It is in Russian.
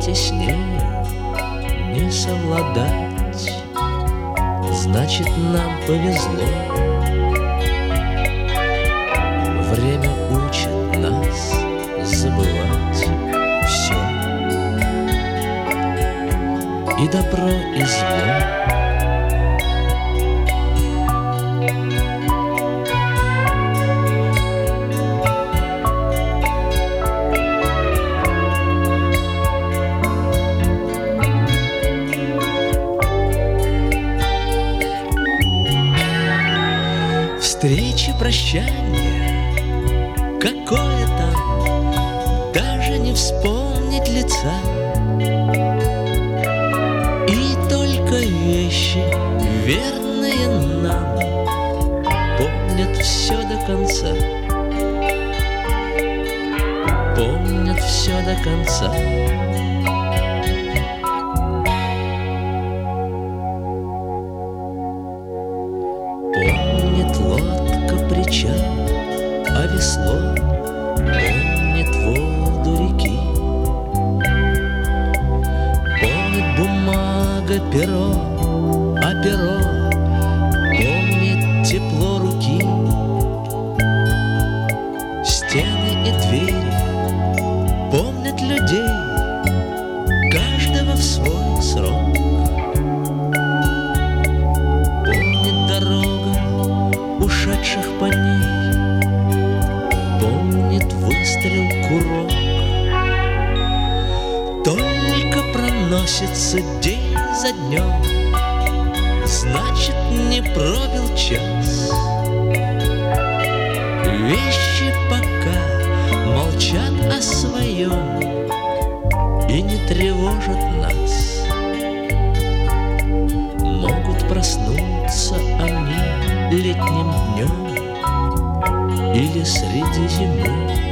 свете с нею не совладать, значит, нам повезло. Время учит нас забывать все, и добро, и зло. Встречи, прощания, какое там, даже не вспомнить лица. И только вещи, верные нам, помнят все до конца. Помнят все до конца. Помнит лодка причал, а весло помнит воду реки. Помнит бумага перо, а перо помнит тепло руки. Стены и двери помнят людей, каждого в свой срок. Ушедших по ней помнит выстрел курок. Только проносится день за днем, значит, не пробил час. Вещи пока молчат о своем и не тревожат нас. Могут проснуться они летним днем или среди зимы.